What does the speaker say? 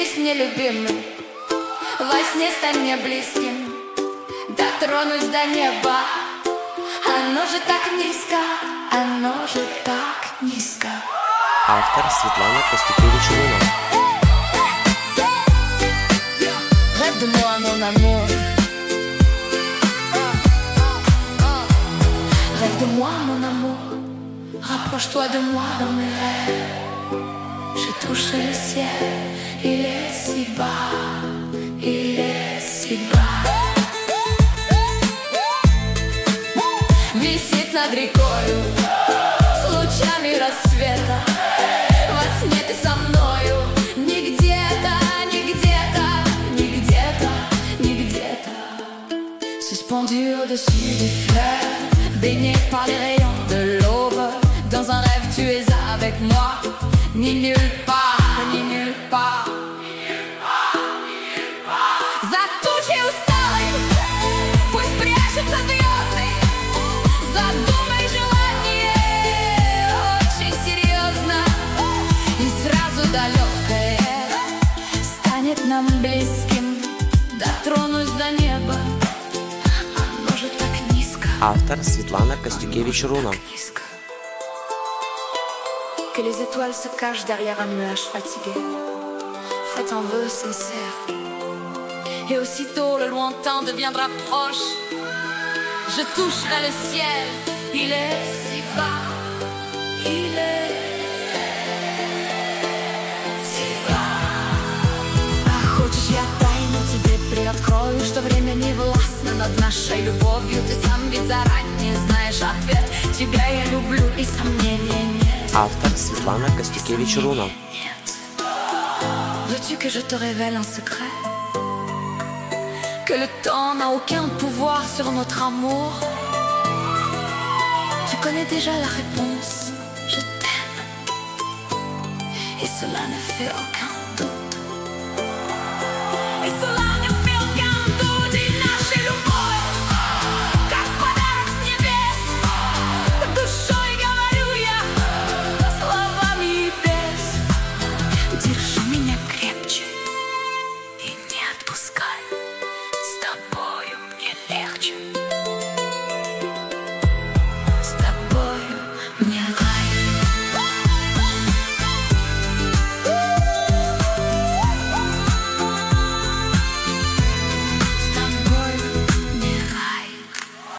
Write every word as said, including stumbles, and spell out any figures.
Снись мне, любимый, во сне стань мне близким. Дотронусь до неба, оно же так низко, оно же так низко. Автор Светлана Костюкевич-Руна. Rêve de moi, mon amour. Rêve de moi, mon amour. Rapproche-toi de moi dans mes rêves. J'ai touché le ciel, il est si bas, il est si bas. Висит над рекою, с лучами рассвета. Во сне ты со мною, не где-то, не где-то, не где-то, не где-то. Suspendu au-dessus des fleurs, baigné par les rayons de l'aube. Dans un rêve tu es avec moi, ni nulle part, ni nulle part. За тучей усталой пусть прячутся звезды. Задумай желание очень серьезно, и сразу далекое станет нам близким. Дотронусь до неба, оно же так низко. Автор Светлана Костюкевич-Руна. Que les étoiles se cachent derrière un nuage fatigué. Faites un vœu sincère, et aussitôt le lointain deviendra proche. Je toucherai le ciel, il est si bas, il est si bas. А хочешь, я тайну тебе приоткрою, что время не властно над нашей любовью. Ты сам ведь заранее знаешь ответ. Тебя я люблю и сомнений нет. Автор Светлана Костюкевич-Руна. Veux-tu que je te révèle un secret? Que le temps n'a aucun pouvoir sur notre amour. Tu connais déjà la réponse, je t'aime. Et cela ne fait aucun doute. Et cela